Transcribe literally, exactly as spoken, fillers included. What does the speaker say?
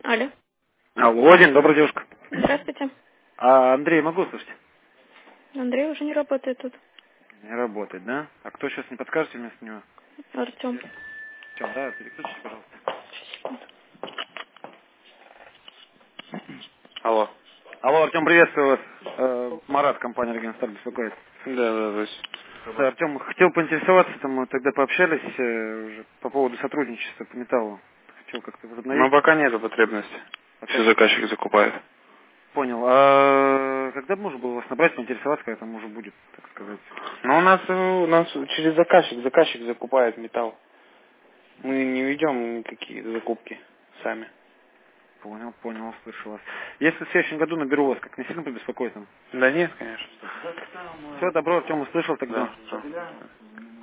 Алло. Алло, день добрый, девушка. Здравствуйте. А Андрей могу слышать? Андрей уже не работает тут. Не работает, да? А кто сейчас, не подскажете вместо него? Артем. Чем, да, переключите, пожалуйста. Алло. Алло, Артем, приветствую вас. Э, Марат, компания Регенсталь беспокоит. Да, да, то есть. Да, Артем, хотел поинтересоваться, там мы тогда пообщались э, уже по поводу сотрудничества по металлу. Хотел как-то Ну, возобновить. пока нету потребности. Пока Все нет. заказчик закупает. Понял. А когда бы можно было вас набрать, поинтересоваться, когда там уже будет, так сказать? Но у нас, э, у нас через заказчик, заказчик закупает металл. Мы не ведем никакие закупки сами. Понял, понял, слышу вас. Если в следующем году наберу вас, как не сильно побеспокоит там? Да нет, конечно. Все, добро, Артем, услышал тогда. Да, да.